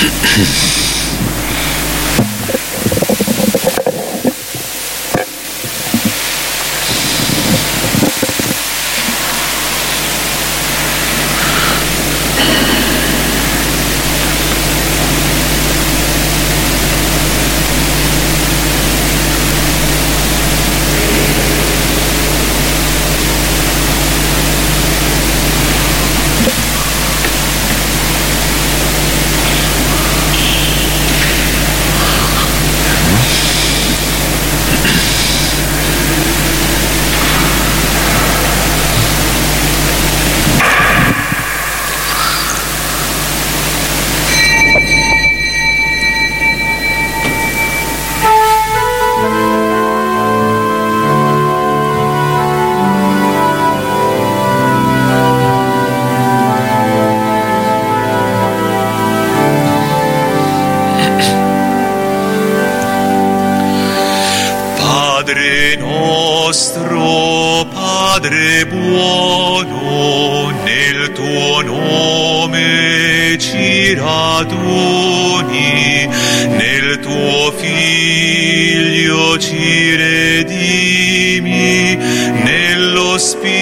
Padre nostro, Padre buono, nel tuo nome ci raduni, nel tuo Figlio ci redimi, nello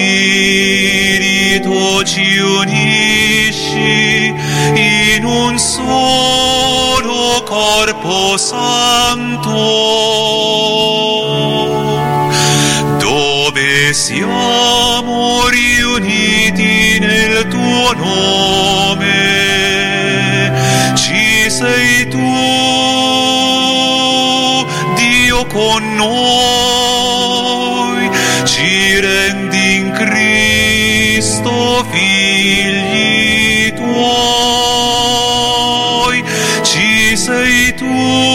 Spirito ci unisci, in un solo corpo santo, dove siamo riuniti nel tuo nome. Ci sei tu, Dio con noi, ci rendi in Cristo figli tuoi. Ci sei tu,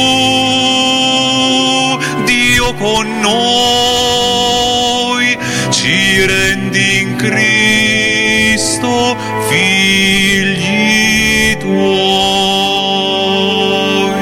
Dio con noi, ci rendi in Cristo figli tuoi.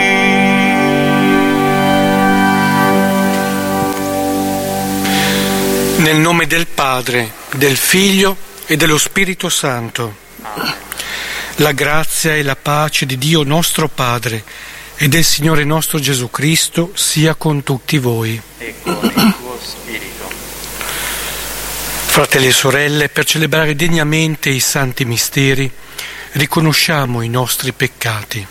Nel nome del Padre, del Figlio e dello Spirito Santo. La grazia e la pace di Dio nostro Padre e del Signore nostro Gesù Cristo sia con tutti voi. E con il tuo spirito. Fratelli e sorelle, per celebrare degnamente i santi misteri, riconosciamo i nostri peccati.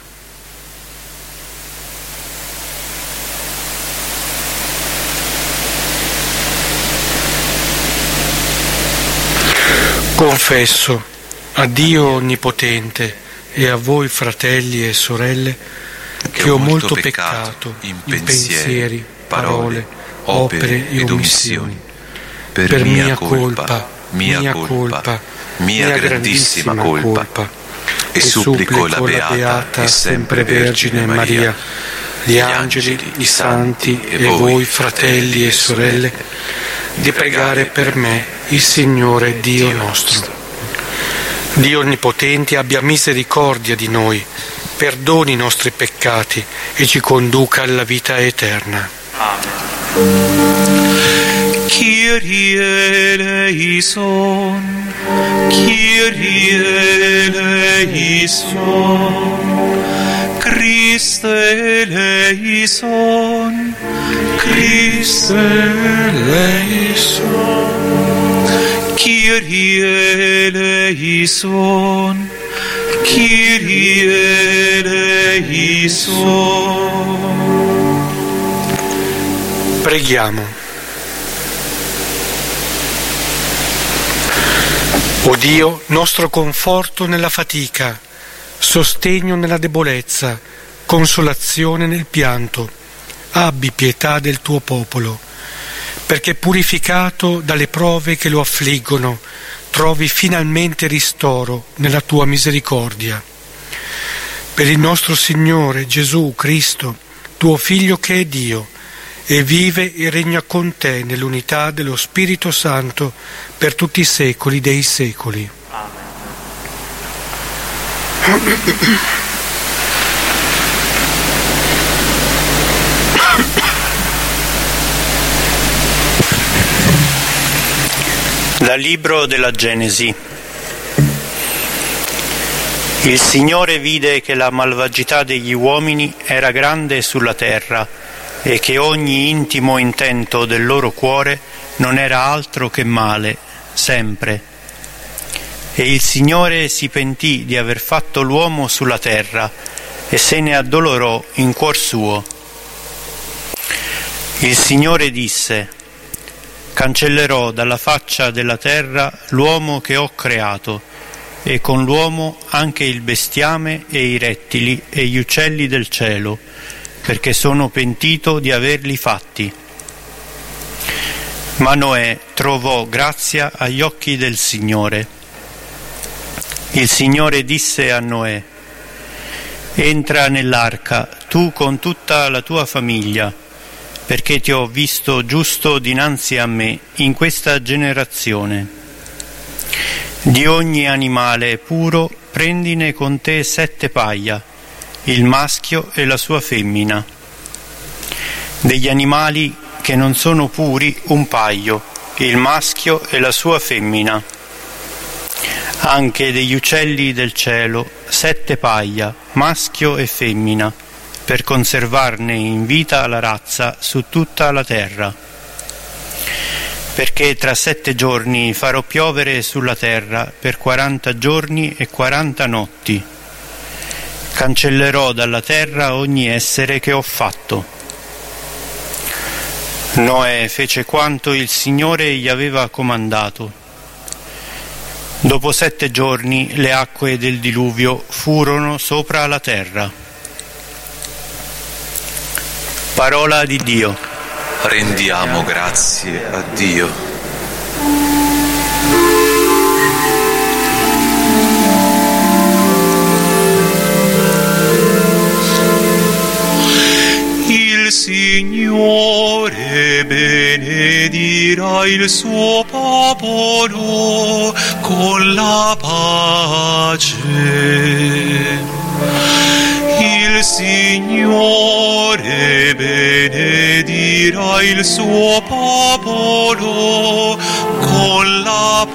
Confesso a Dio Onnipotente e a voi, fratelli e sorelle, che ho molto peccato in pensieri, parole, opere e omissioni. Per mia colpa, mia grandissima colpa. E supplico la Beata e sempre Vergine Maria, gli angeli, i santi e voi, fratelli e sorelle, di pregare per me il Signore Dio nostro. Dio Onnipotente abbia misericordia di noi, perdoni i nostri peccati e ci conduca alla vita eterna. Amen. Kyrie eleison, Kyrie eleison, Christe eleison, Christe eleison, Kyrie eleison, Kyrie eleison. Preghiamo. O Dio, nostro conforto nella fatica, sostegno nella debolezza, consolazione nel pianto, abbi pietà del tuo popolo, perché purificato dalle prove che lo affliggono, trovi finalmente ristoro nella tua misericordia. Per il nostro Signore Gesù Cristo, tuo Figlio che è Dio, e vive e regna con te nell'unità dello Spirito Santo per tutti i secoli dei secoli. Amen. Dal libro della Genesi. Il Signore vide che la malvagità degli uomini era grande sulla terra e che ogni intimo intento del loro cuore non era altro che male, sempre. E il Signore si pentì di aver fatto l'uomo sulla terra e se ne addolorò in cuor suo. Il Signore disse: cancellerò dalla faccia della terra l'uomo che ho creato, e con l'uomo anche il bestiame e i rettili e gli uccelli del cielo, perché sono pentito di averli fatti. Ma Noè trovò grazia agli occhi del Signore. Il Signore disse a Noè: entra nell'arca, tu con tutta la tua famiglia, perché ti ho visto giusto dinanzi a me in questa generazione. Di ogni animale puro prendine con te 7 paia, il maschio e la sua femmina. Degli animali che non sono puri 1 paio, il maschio e la sua femmina. Anche degli uccelli del cielo 7 paia, maschio e femmina, per conservarne in vita la razza su tutta la terra. Perché tra 7 giorni farò piovere sulla terra per 40 giorni e 40 notti. Cancellerò dalla terra ogni essere che ho fatto. Noè fece quanto il Signore gli aveva comandato. Dopo 7 giorni le acque del diluvio furono sopra la terra. Parola di Dio. Rendiamo grazie a Dio. Il Signore benedirà il suo popolo con la pace. Il Signore benedirà il suo popolo con la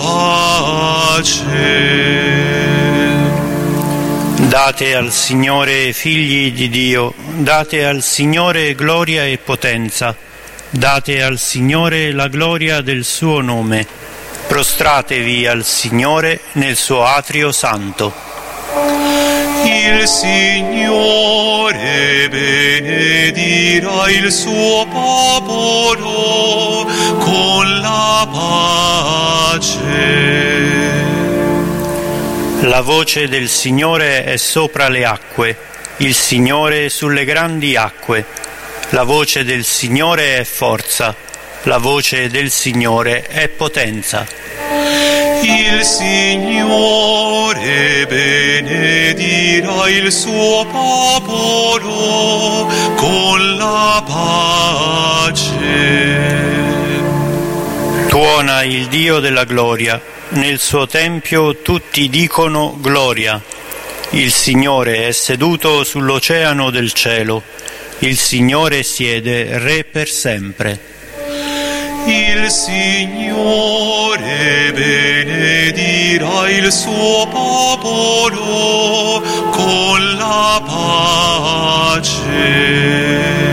pace. Date al Signore, figli di Dio, date al Signore gloria e potenza, date al Signore la gloria del suo nome, prostratevi al Signore nel suo atrio santo. Il Signore benedirà il suo popolo con la pace. La voce del Signore è sopra le acque, il Signore sulle grandi acque. La voce del Signore è forza, la voce del Signore è potenza. Il Signore benedirà il suo popolo con la pace. Tuona il Dio della gloria, nel suo tempio tutti dicono gloria. Il Signore è seduto sull'oceano del cielo, il Signore siede re per sempre. Il Signore benedirà il suo popolo con la pace.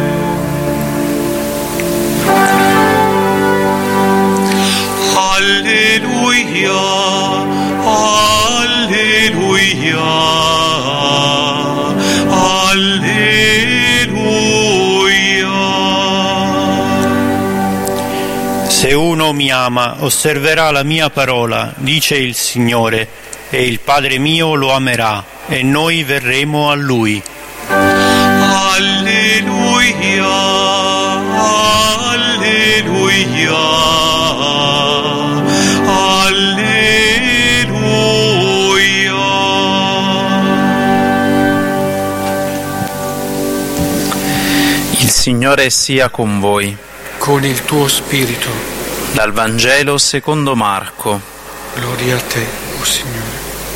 Alleluia, alleluia, alleluia. Se uno mi ama, osserverà la mia parola, dice il Signore, e il Padre mio lo amerà, e noi verremo a Lui. Alleluia, alleluia, alleluia. Il Signore sia con voi. Con il tuo spirito. Dal Vangelo secondo Marco. Gloria a te, o Signore.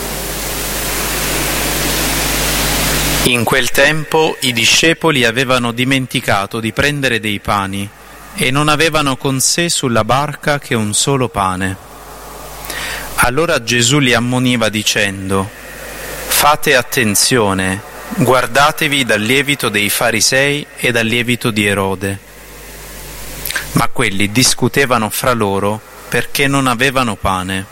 In quel tempo i discepoli avevano dimenticato di prendere dei pani e non avevano con sé sulla barca che un solo pane. Allora Gesù li ammoniva dicendo: Fate attenzione, guardatevi dal lievito dei farisei e dal lievito di Erode. Ma quelli discutevano fra loro perché non avevano pane.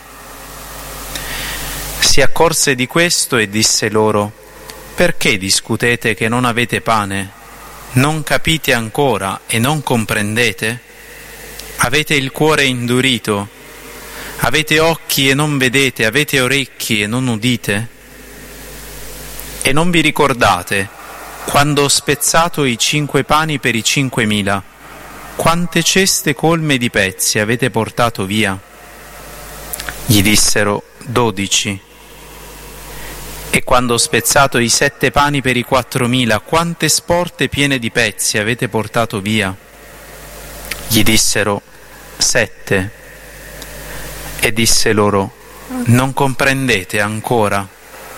Si accorse di questo e disse loro: perché discutete che non avete pane? Non capite ancora e non comprendete? Avete il cuore indurito? Avete occhi e non vedete? Avete orecchi e non udite? E non vi ricordate, quando ho spezzato i 5 pani per i 5.000, quante ceste colme di pezzi avete portato via? Gli dissero: 12. E quando ho spezzato i 7 pani per i 4.000, quante sporte piene di pezzi avete portato via? Gli dissero: 7. E disse loro: non comprendete ancora?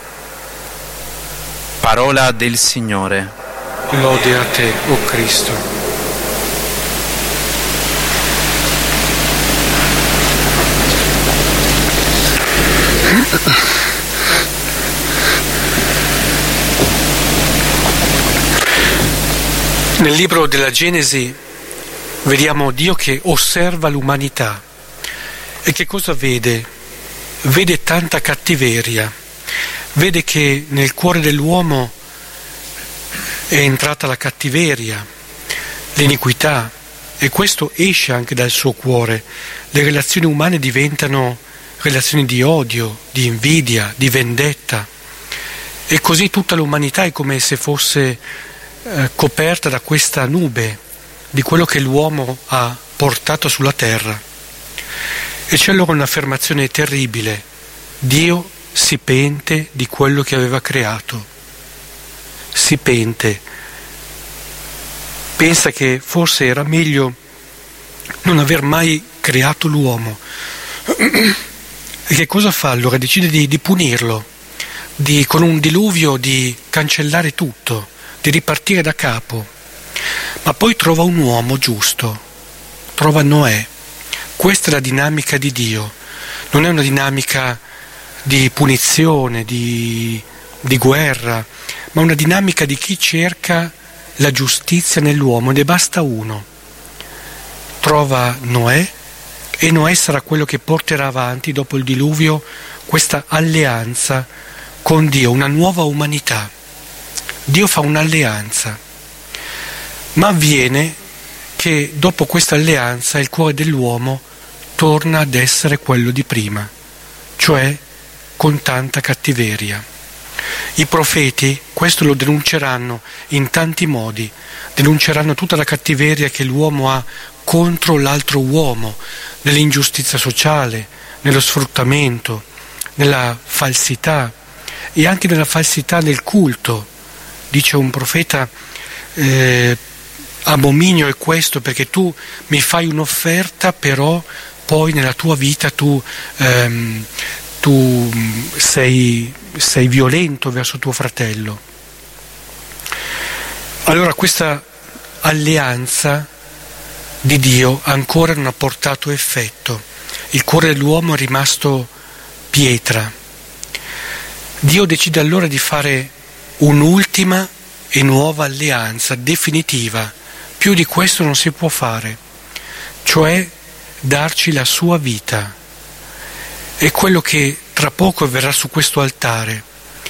Parola del Signore. Lode a te, o Cristo. Nel libro della Genesi vediamo Dio che osserva l'umanità e che cosa vede? Vede tanta cattiveria. Vede che nel cuore dell'uomo è entrata la cattiveria, l'iniquità, e questo esce anche dal suo cuore. Le relazioni umane diventano relazioni di odio, di invidia, di vendetta, e così tutta l'umanità è come se fosse coperta da questa nube di quello che l'uomo ha portato sulla terra. E c'è allora un'affermazione terribile: Dio si pente di quello che aveva creato, si pente, pensa che forse era meglio non aver mai creato l'uomo. E che cosa fa allora? Decide di punirlo, con un diluvio di cancellare tutto, di ripartire da capo. Ma poi trova un uomo giusto, trova Noè. Questa è la dinamica di Dio, non è una dinamica di punizione, di guerra, ma una dinamica di chi cerca la giustizia nell'uomo, ne basta uno. Trova Noè, e Noè sarà quello che porterà avanti dopo il diluvio questa alleanza con Dio, una nuova umanità. Dio fa un'alleanza, ma avviene che dopo questa alleanza il cuore dell'uomo torna ad essere quello di prima, cioè con tanta cattiveria. I profeti questo lo denunceranno in tanti modi, denunceranno tutta la cattiveria che l'uomo ha contro l'altro uomo, nell'ingiustizia sociale, nello sfruttamento, nella falsità e anche nella falsità nel culto. Dice un profeta: abominio è questo, perché tu mi fai un'offerta, però poi nella tua vita tu sei violento verso tuo fratello. Allora questa alleanza di Dio ancora non ha portato effetto. Il cuore dell'uomo è rimasto pietra. Dio decide allora di fare un'ultima e nuova alleanza definitiva. Più di questo non si può fare, cioè darci la sua vita. È quello che tra poco verrà su questo altare.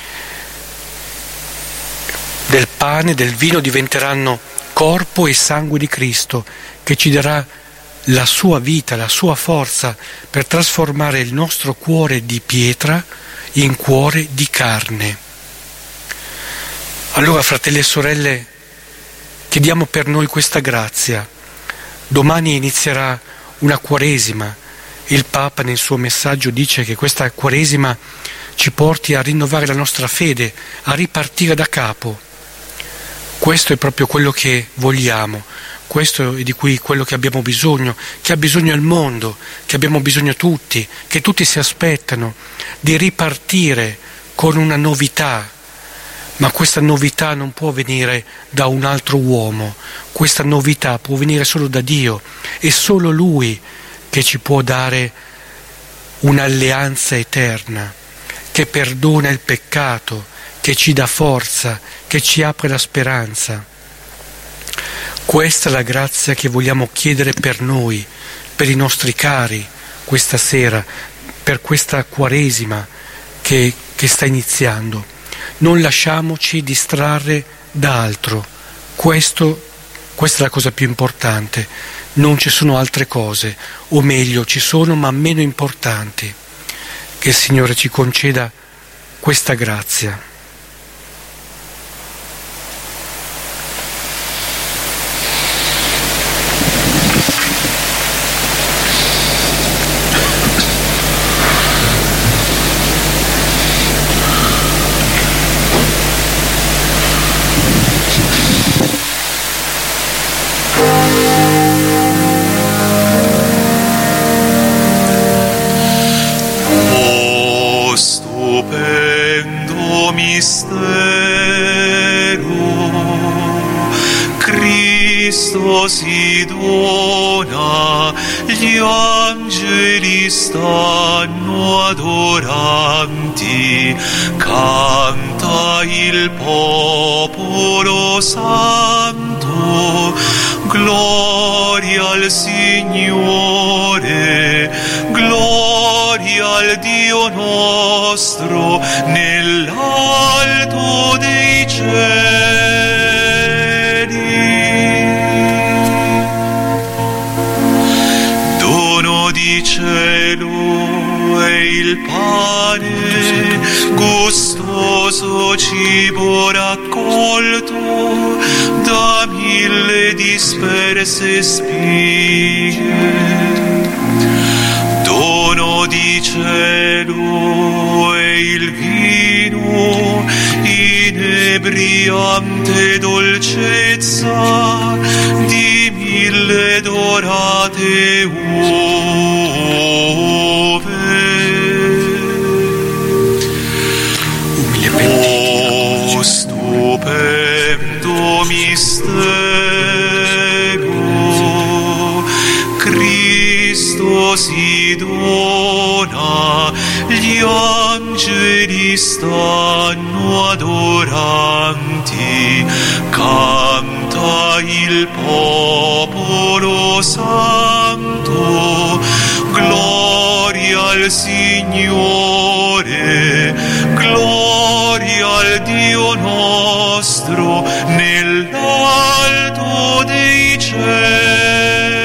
Del pane, del vino diventeranno corpo e sangue di Cristo, che ci darà la sua vita, la sua forza per trasformare il nostro cuore di pietra in cuore di carne. Allora, fratelli e sorelle, chiediamo per noi questa grazia. Domani inizierà una Quaresima. Il Papa nel suo messaggio dice che questa Quaresima ci porti a rinnovare la nostra fede, a ripartire da capo. Questo è proprio quello che vogliamo, questo è di cui quello che abbiamo bisogno, che ha bisogno il mondo, che abbiamo bisogno tutti, che tutti si aspettano, di ripartire con una novità. Ma questa novità non può venire da un altro uomo, questa novità può venire solo da Dio, è solo Lui che ci può dare un'alleanza eterna, che perdona il peccato, che ci dà forza, che ci apre la speranza. Questa è la grazia che vogliamo chiedere per noi, per i nostri cari, questa sera, per questa Quaresima che sta iniziando. Non lasciamoci distrarre da altro. Questa è la cosa più importante. Non ci sono altre cose, o meglio, ci sono ma meno importanti. Che il Signore ci conceda questa grazia. Stupendo mistero, Cristo si dona, gli angeli stanno adoranti, canta il popolo santo, gloria al Signore, gloria al Dio nostro nell'alto dei cieli. Dono di cielo è il pane, gustoso cibo raccolto da 1000 disperse spighe. Dono di cielo è il vino, inebriante dolcezza di 1000 dorate uve. O stupendo mistero, Cristo si dona, gli angeli stanno adoranti, canta il popolo santo, gloria al Signore, gloria al Dio nostro nell'alto dei cieli.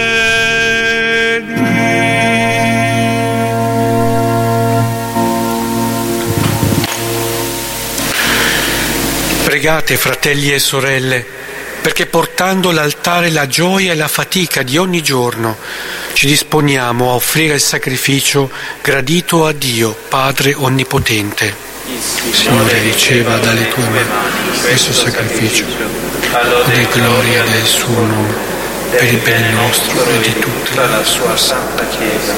Pregate, fratelli e sorelle, perché portando all'altare la gioia e la fatica di ogni giorno ci disponiamo a offrire il sacrificio gradito a Dio, Padre Onnipotente. Signore, riceva dalle tue mani questo sacrificio, di gloria del suo nome, per il bene nostro e di tutta la sua santa Chiesa.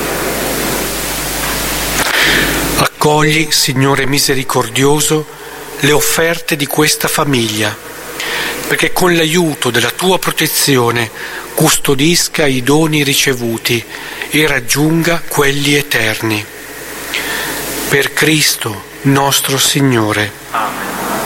Accogli, Signore misericordioso, le offerte di questa famiglia, perché con l'aiuto della tua protezione custodisca i doni ricevuti e raggiunga quelli eterni. Per Cristo nostro Signore. Amen.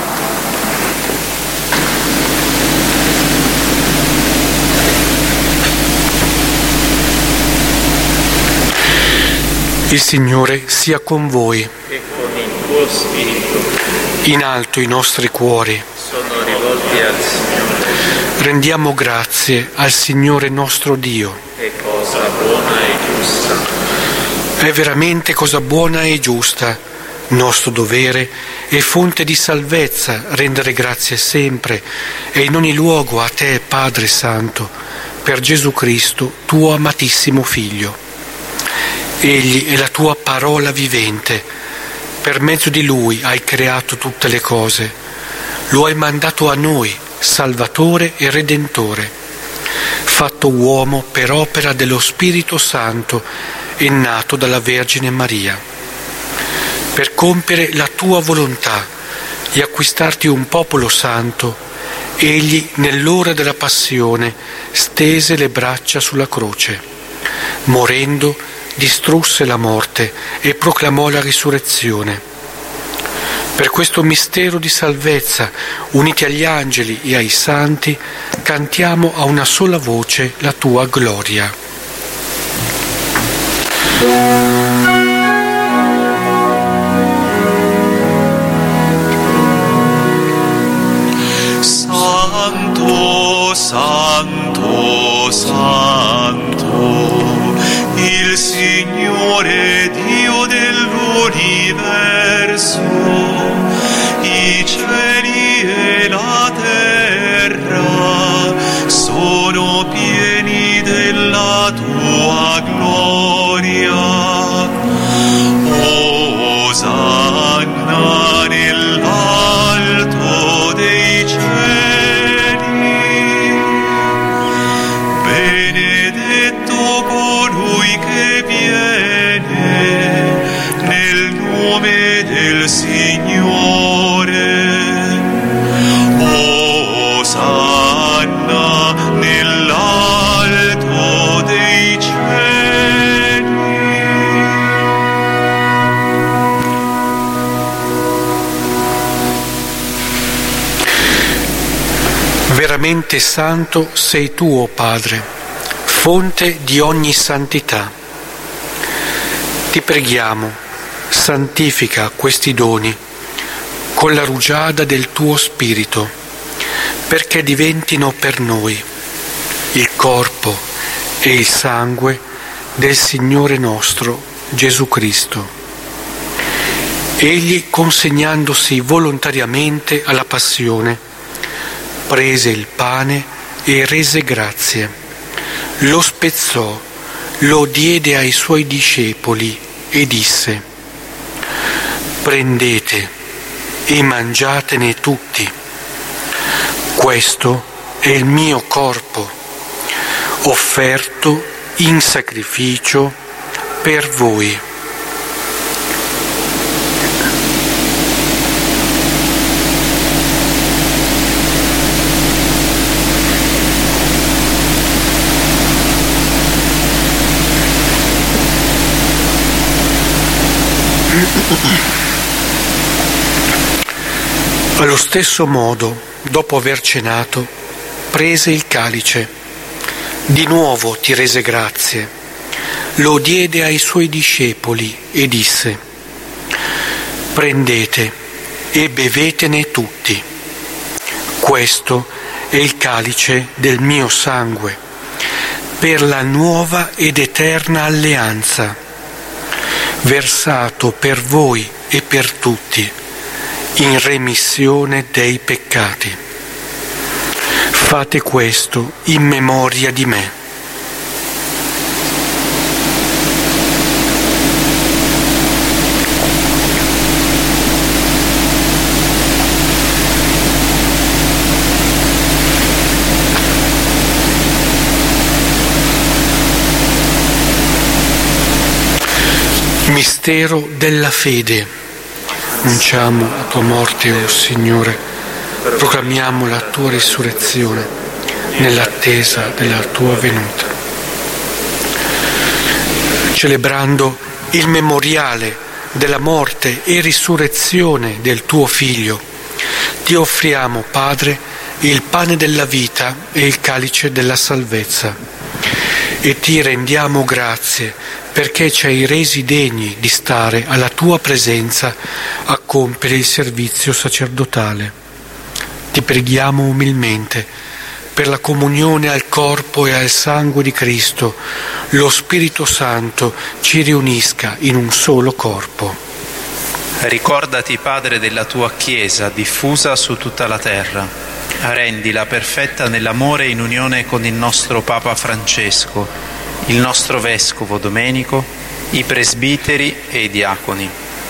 Il Signore sia con voi. E con il tuo spirito. In alto i nostri cuori. Sono rivolti al Signore. Rendiamo grazie al Signore nostro Dio. È cosa buona e giusta. È veramente cosa buona e giusta, nostro dovere e fonte di salvezza rendere grazie sempre e in ogni luogo a te, Padre Santo, per Gesù Cristo, tuo amatissimo Figlio. Egli è la tua parola vivente. Per mezzo di Lui hai creato tutte le cose. Lo hai mandato a noi, Salvatore e Redentore, fatto uomo per opera dello Spirito Santo e nato dalla Vergine Maria, per compiere la tua volontà e acquistarti un popolo santo. Egli, nell'ora della passione, stese le braccia sulla croce. Morendo, distrusse la morte e proclamò la risurrezione. Per questo mistero di salvezza, uniti agli angeli e ai santi, cantiamo a una sola voce la tua gloria. Santo, santo, santo, il Signore Dio dell'universo, i cieli e la terra sono pieni della tua gloria. Osanna nell'alto dei cieli, benedetto colui che viene nel nome del Signore. Osanna nell'alto dei cieli. Veramente santo sei tu, o Padre, fonte di ogni santità. Ti preghiamo, santifica questi doni con la rugiada del tuo Spirito, perché diventino per noi il corpo e il sangue del Signore nostro Gesù Cristo. Egli, consegnandosi volontariamente alla passione, prese il pane e rese grazie, lo spezzò, lo diede ai suoi discepoli e disse: prendete e mangiatene tutti, questo è il mio corpo, offerto in sacrificio per voi. Allo stesso modo, dopo aver cenato, prese il calice. Di nuovo ti rese grazie, lo diede ai suoi discepoli e disse: prendete e bevetene tutti. Questo è il calice del mio sangue, per la nuova ed eterna alleanza, versato per voi e per tutti, in remissione dei peccati. Fate questo in memoria di me. Mistero della fede. Annunciamo la tua morte, o Signore, proclamiamo la tua risurrezione nell'attesa della tua venuta. Celebrando il memoriale della morte e risurrezione del tuo Figlio, ti offriamo, Padre, il pane della vita e il calice della salvezza, e ti rendiamo grazie perché ci hai resi degni di stare alla tua presenza a compiere il servizio sacerdotale. Ti preghiamo umilmente per la comunione al corpo e al sangue di Cristo, lo Spirito Santo ci riunisca in un solo corpo. Ricordati, Padre, della tua Chiesa diffusa su tutta la terra. Rendila perfetta nell'amore in unione con il nostro Papa Francesco, il nostro Vescovo Domenico, i presbiteri e i diaconi.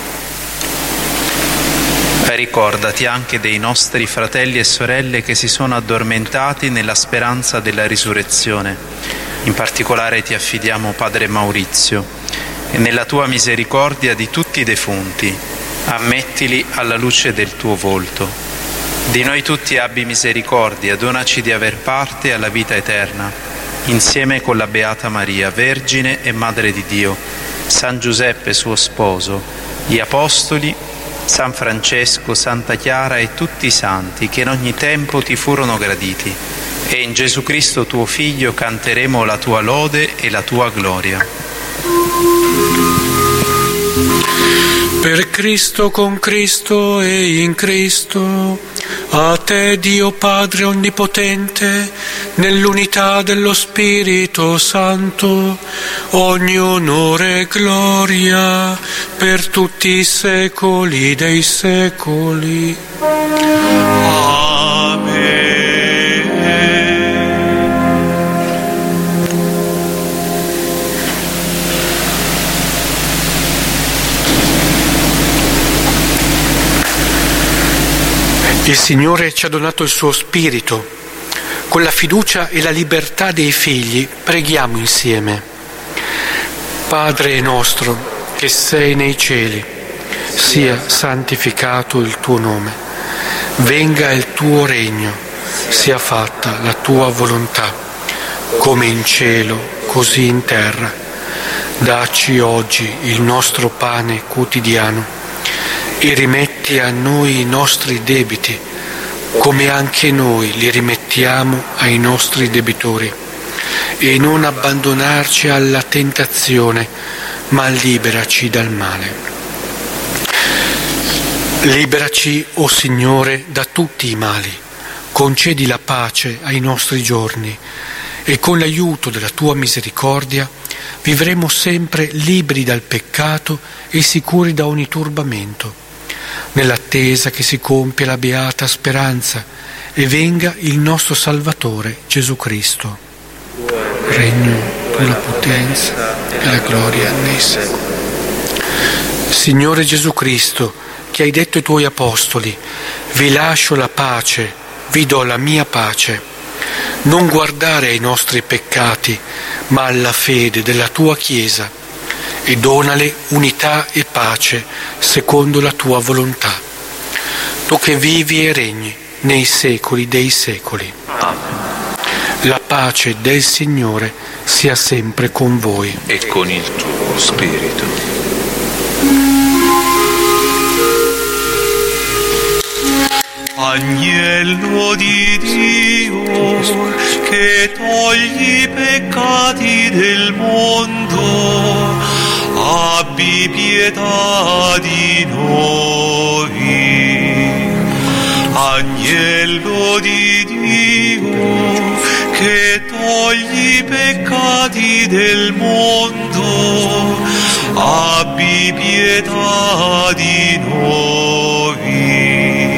Ricordati anche dei nostri fratelli e sorelle che si sono addormentati nella speranza della risurrezione. In particolare ti affidiamo Padre Maurizio, e nella tua misericordia di tutti i defunti, ammettili alla luce del tuo volto. Di noi tutti abbi misericordia, donaci di aver parte alla vita eterna, insieme con la Beata Maria, Vergine e Madre di Dio, San Giuseppe suo sposo, gli Apostoli, San Francesco, Santa Chiara e tutti i santi che in ogni tempo ti furono graditi, e in Gesù Cristo tuo Figlio canteremo la tua lode e la tua gloria. Per Cristo, con Cristo e in Cristo, a te Dio Padre Onnipotente, nell'unità dello Spirito Santo, ogni onore e gloria per tutti i secoli dei secoli. Amen. Il Signore ci ha donato il suo Spirito. Con la fiducia e la libertà dei figli preghiamo insieme. Padre nostro, che sei nei cieli, sia santificato il tuo nome. Venga il tuo regno, sia fatta la tua volontà, come in cielo, così in terra. Dacci oggi il nostro pane quotidiano e rimetti a noi i nostri debiti, come anche noi li rimettiamo ai nostri debitori. E non abbandonarci alla tentazione, ma liberaci dal male. Liberaci, o Signore, da tutti i mali. Concedi la pace ai nostri giorni e con l'aiuto della tua misericordia vivremo sempre liberi dal peccato e sicuri da ogni turbamento, nell'attesa che si compia la beata speranza e venga il nostro Salvatore Gesù Cristo. Regno per la potenza e la gloria nei secoli. Signore Gesù Cristo, che hai detto ai tuoi apostoli: vi lascio la pace, vi do la mia pace. Non guardare ai nostri peccati, ma alla fede della tua Chiesa, e donale unità e pace secondo la tua volontà. Tu che vivi e regni nei secoli dei secoli. Amen. La pace del Signore sia sempre con voi. E con il tuo spirito. Agnello di Dio, che togli i peccati del mondo, abbi pietà di noi. Agnello di Dio, che togli i peccati del mondo, abbi pietà di noi.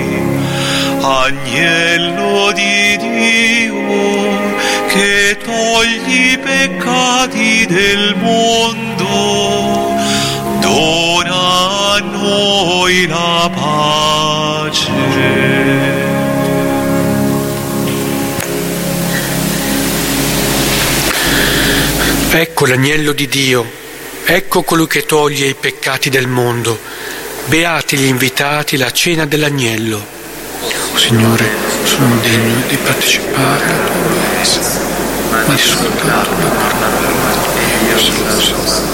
Agnello di Dio, che togli i peccati del mondo, dona a noi la pace. Ecco l'agnello di Dio, ecco colui che toglie i peccati del mondo. Beati gli invitati alla cena dell'agnello. Signore, sono degno di partecipare alla tua messa, ma di soltanto la parola e io sono.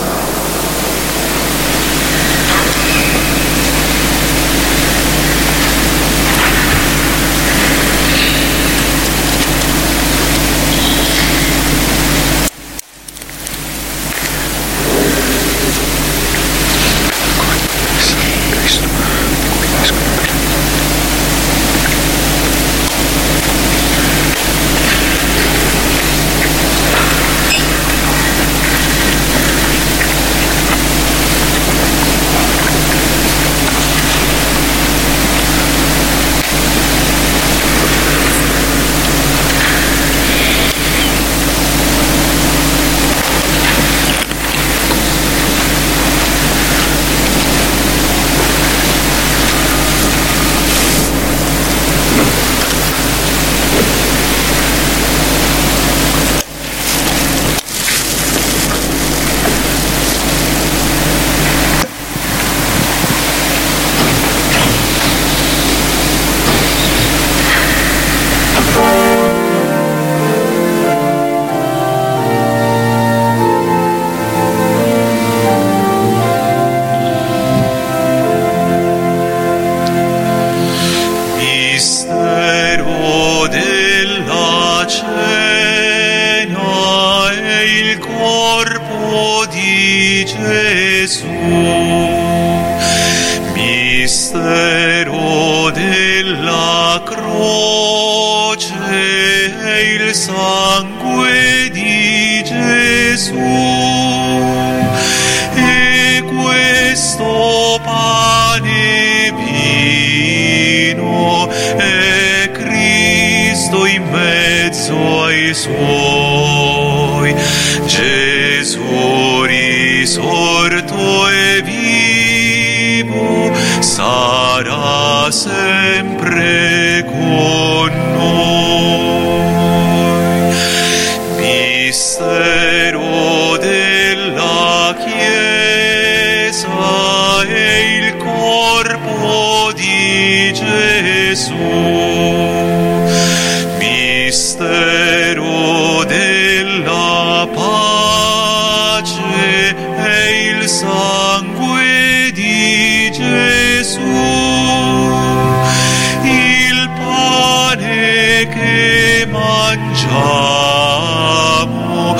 la croce e il sangue di Gesù, e questo pane vino è Cristo in mezzo ai suoi. Gesù risorto e vivo sarà sempre con noi. Mistero della Chiesa è il corpo di Gesù. Mistero della pace è il sangue di Gesù, il pane che mangiamo,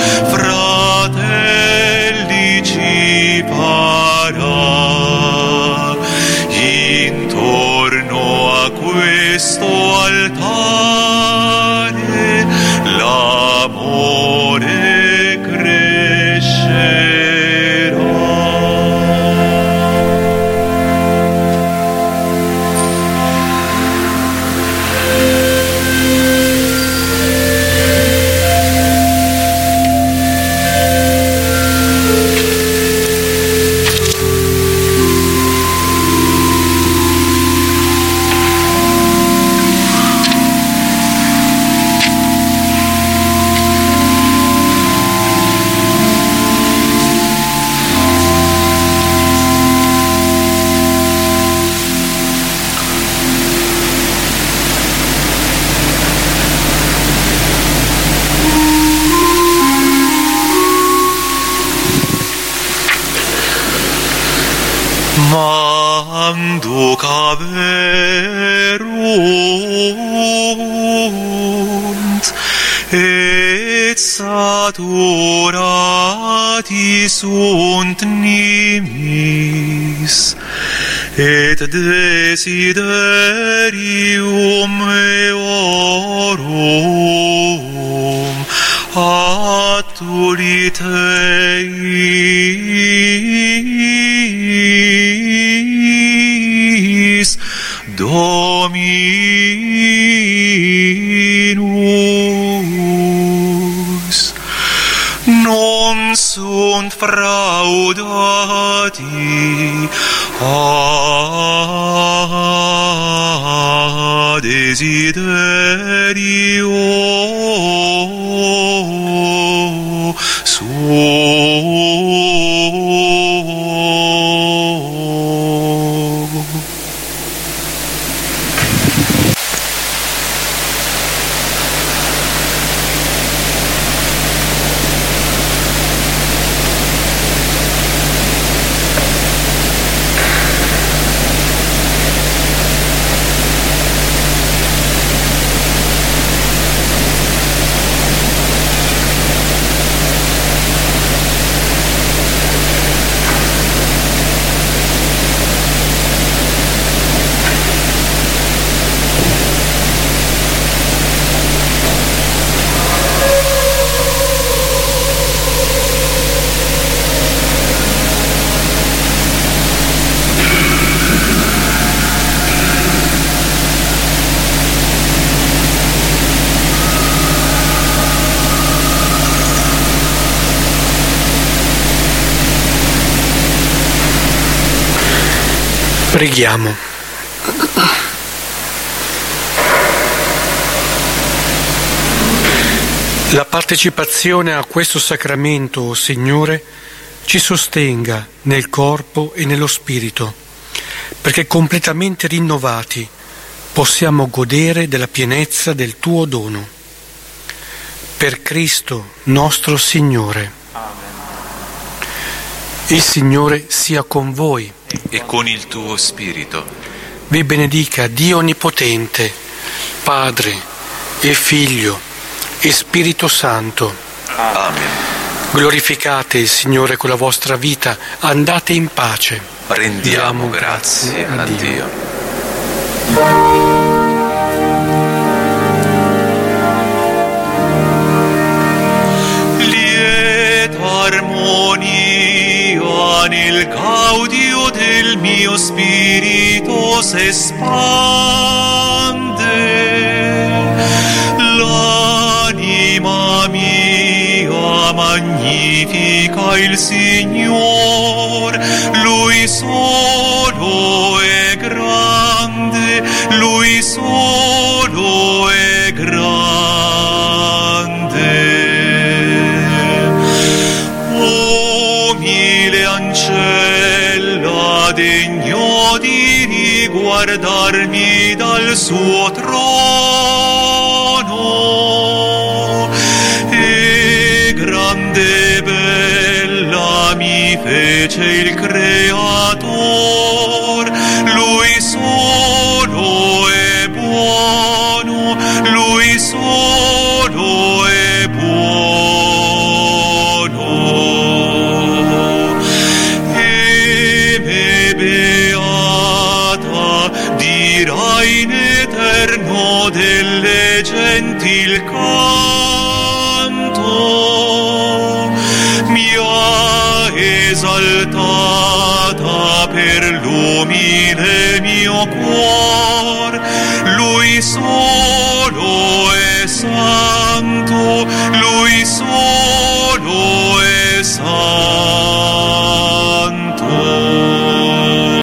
fratelli, ci farà intorno a questo altare l'amore crescerà. Mando caverunt et saturati sunt nimis, et desiderium eorum attuliteis Dominus. Non sunt fraudati a desiderio suo. Preghiamo. La partecipazione a questo sacramento, o Signore, ci sostenga nel corpo e nello spirito, perché completamente rinnovati possiamo godere della pienezza del Tuo dono. Per Cristo nostro Signore. Il Signore sia con voi. E con il tuo spirito. Vi benedica Dio Onnipotente, Padre e Figlio e Spirito Santo. Amen. Glorificate il Signore con la vostra vita, andate in pace. Rendiamo grazie a Dio. benedica il Signor, Lui solo è grande, Lui solo è grande. O mille ancella, degno di riguardarmi dal suo trono, e grande e bella mi fece il Creator, Lui solo è buono, Lui solo è buono. E me beata dirà in eterno delle genti il canto, mi ha esaltata per l'umile mio cuor, Lui solo è santo, Lui solo